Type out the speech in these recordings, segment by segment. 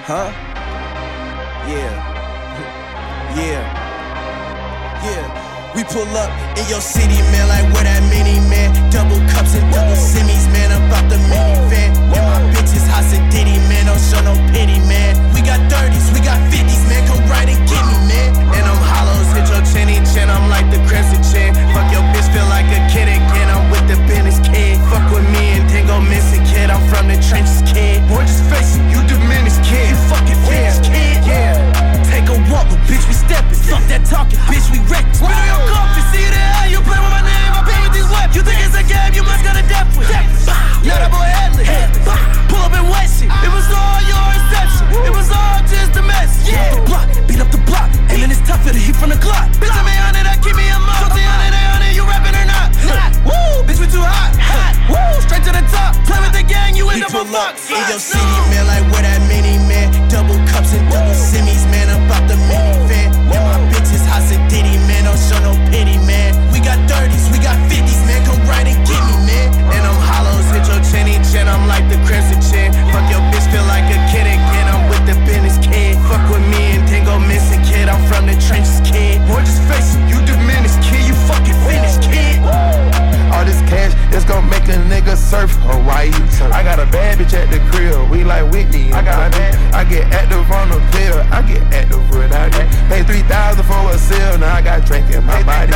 Huh? Yeah. Yeah. We pull up in your city, man, like where that mini, man. Double cups and double semis, man, about the minivan. And my bitches hot and ditty, man, don't show no pity, man. We got 30s, we got 50s, man, come right and get me, man. And them hollows hit your chinny chin, I'm like the crescent chin. Fuck your bitch, feel like a kid again, I'm with the business kid. Fuck with me and then go missing, kid, I'm from the trenches, kid. Boy, just face it, you diminished, kid. You fucking finished, kid, yeah. Take a walk, but bitch, we steppin'. Fuck that talking, bitch, we wrecked. Spit on your coffee, see that? You play with my name, I play with these weapons. You think it's a game, you must got a death with. Now that boy headless. Pull up and wet shit. It was all your inception. It was all just a mess. Yeah. Beat up the block, and then it's tougher to hit from the clock. Bitch, I'm 800, that keep me a mop. 100, 800, you rapping or not? Woo, bitch, we too hot. Woo, straight to the top. Play with the gang, you end up a box. In your city, man, like where that mini, man. Double cups and double semis, man, about the minivan. And my bitches hot and ditty, man, don't show no pity, man. We got 30s, we got 50s, man, come right and get me, man. And them hollows hit your chinny chin, I'm like the crescent chin. Fuck your bitch, feel like a kid again, I'm with the business kid. Fuck with me and then go missing, kid, I'm from the trenches, kid. Boy, just face it, you diminished, kid, you fucking finished, kid. All this cash, it's gon' make a nigga surf Hawaii. I got a bad bitch at the crib, we like Whitney. I get active on the pill, I get active without it. Pay 3,000 for a seal, now I got drink in my body.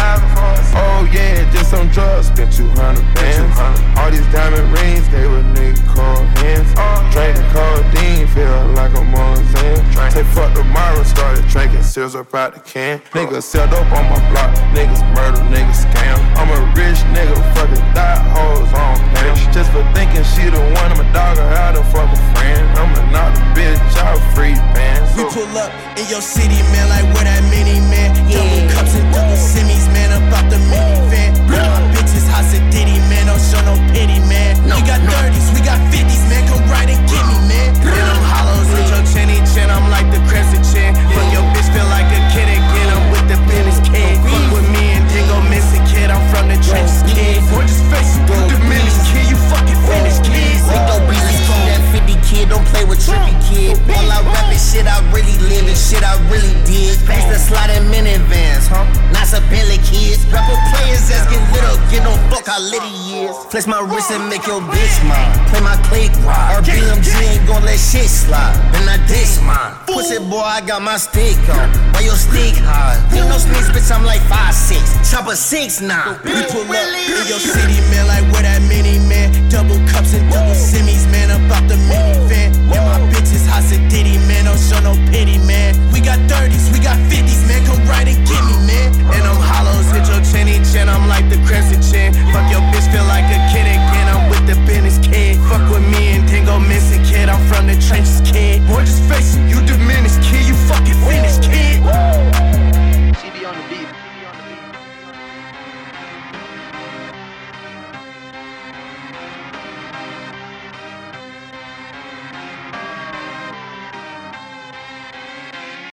Oh yeah, just some drugs, spent 200 bands. All these diamond rings, gave a nigga cold hands. Drinking codeine, feel like I'm on Zan. Say fuck tomorrow, started drinking seals up out the can. Niggas sell dope on my block, niggas murder, niggas scam. I'm a rich nigga, fucking thought hoes on pam. Just for thinking she the one, I'm a dog, how the fuck a friend. I'ma knock the bitch out, free bands. We pull up in your city, man, like where that mini, man. Double cups and double semis, man, about the minivan. And my bitches hot and ditty, man, don't show no pity, man. We got 30s, we got 50s, man, come right and get me, man. And them hollows hit your chinny chin, I'm like the crescent chin. Fuck your bitch, feel like a kid again, I'm with the business kid. Fuck with me and then go missing, kid, I'm from the trenches, kid. Boy, just face it, you diminished, kid, you fucking finished, kid. We go business, keep that 50 kid, don't play with trippy kid. All I rapping shit I really live and shit I really did. Pass the sliding minivans, huh? Not some Bentley kids. Rapper players ass get lit up, get no fuck how lit he is. Flex my wrist and make your bitch mine. Play my click ride. Our BMG ain't gon' let shit slide. Then I dish mine. Pussy boy, I got my stick on. Why your stick high? You no snitch, bitch, I'm like 5'6". Chopper 6'9". We pull up in your city, man, like